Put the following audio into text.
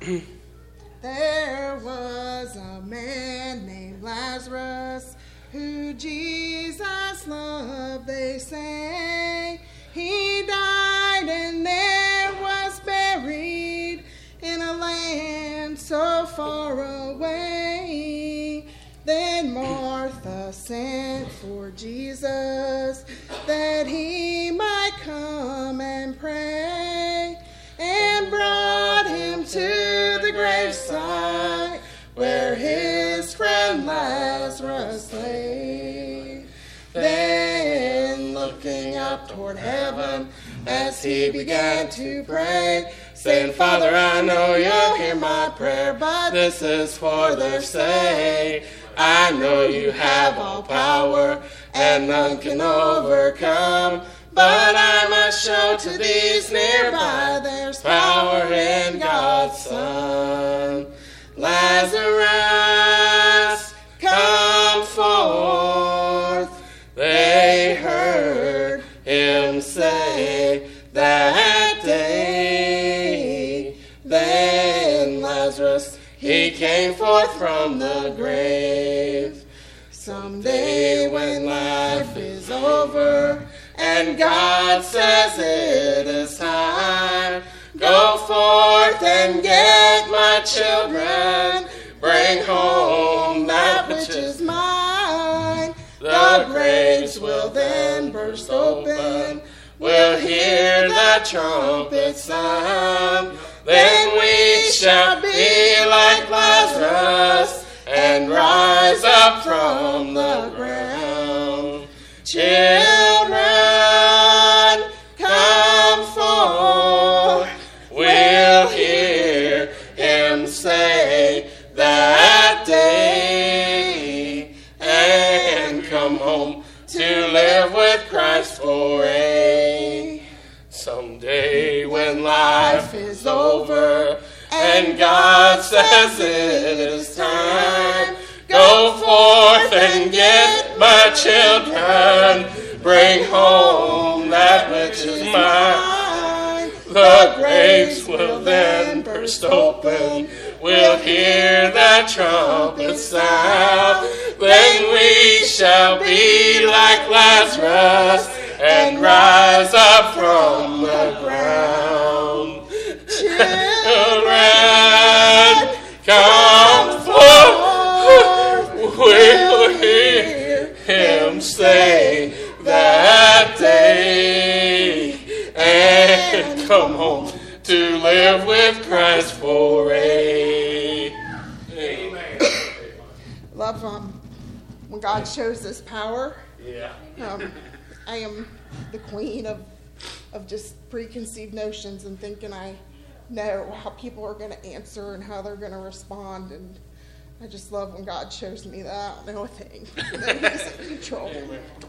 There was a man named Lazarus who Jesus loved, they say. He died and there was buried in a land so far away. Then Martha sent for Jesus that he might come and pray, and brought him to the graveside where his friend Lazarus lay. Then, looking up toward heaven as he began to pray, saying, Father, I know you'll hear my prayer, but this is for their sake. I know you have all power, and none can overcome, but I must show to these nearby there's power in God's Son. Lazarus, come forth. They heard him say that day. Then Lazarus, he came forth from the grave. Someday when life is over and God says it is time, go forth and get my children, bring home that which is mine. The graves will then burst open, we'll hear the trumpet sound. Then we shall be like Lazarus and rise up from the ground. Children, come forth. We'll hear him say that day, and come home to live with Christ for a someday when life is over and God says it is time. Go forth and get my children, bring home that which is mine. The graves will then burst open, we'll hear that trumpet sound. Then we shall be like Lazarus and rise up from the ground. Children, come forth, we'll hear him say that day, and come home to live with Christ for a. Amen. Love when God shows this power. Yeah. I am the queen of just preconceived notions and thinking I know how people are going to answer and how they're going to respond, and I just love when God shows me that I don't know a thing. That he's in control.